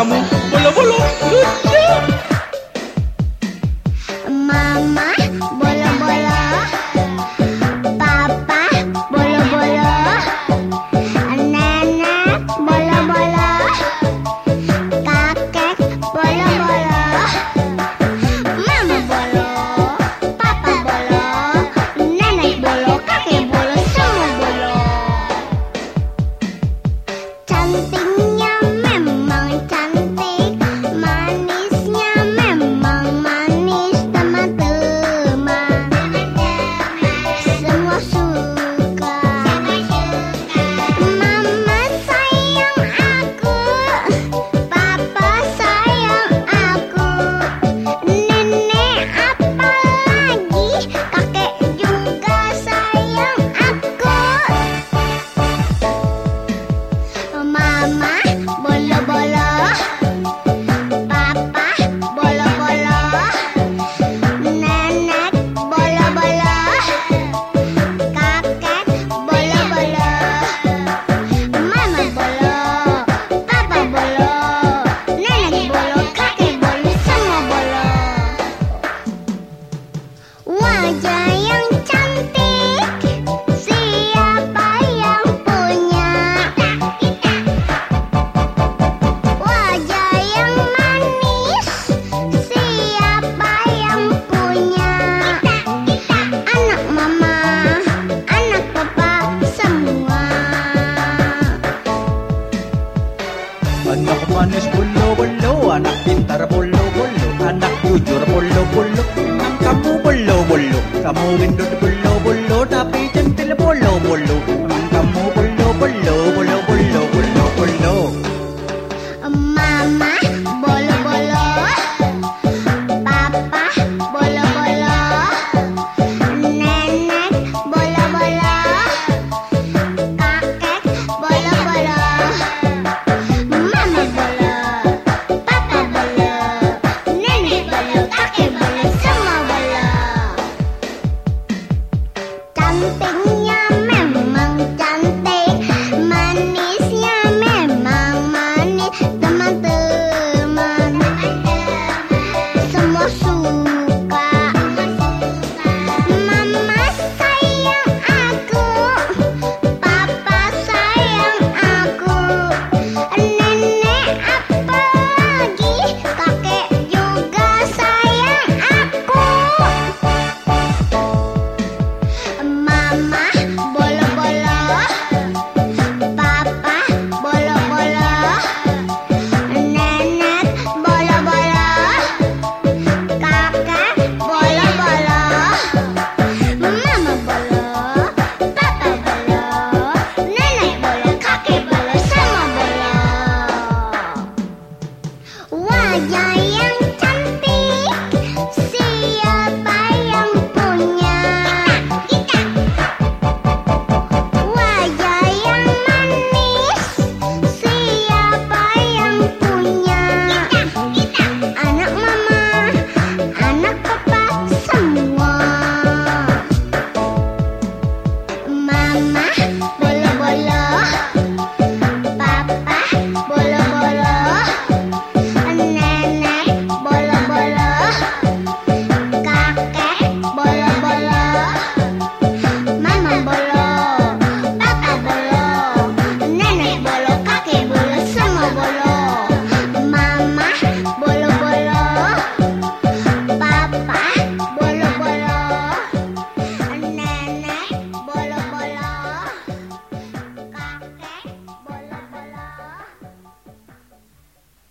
kamu. Bolo-bolo, lucu. Mama bolo-bolo, Papa bolo-bolo, Nenek bolo-bolo, Kakek bolo-bolo, Mama bolo, Papa bolo, Nenek bolo, Kakek bolo, semua bolo. Cantiknya memang cantik, manisnya memang manis, teman-teman semua suka. Mama sayang aku, Papa sayang aku, Nenek apalagi, kakek juga sayang aku. Mama bolo-bolo, Papa bolo-bolo, Nenek bolo-bolo, Kakek bolo-bolo, Mama bolo, Papa bolo, Nenek bolo, Kakek bolo, semua bolo. Wajah yang cantik, siapa yang punya? Wajah yang manis, siapa yang punya? Anak mama, anak papa, semua. Anak manis bolo-bolo, anak pintar bolo-bolo, anak jujur bolo-bolo. Memang kamu bolo-bolo, kamu gendut bolo-bolo, tapi centil bolo-bolo.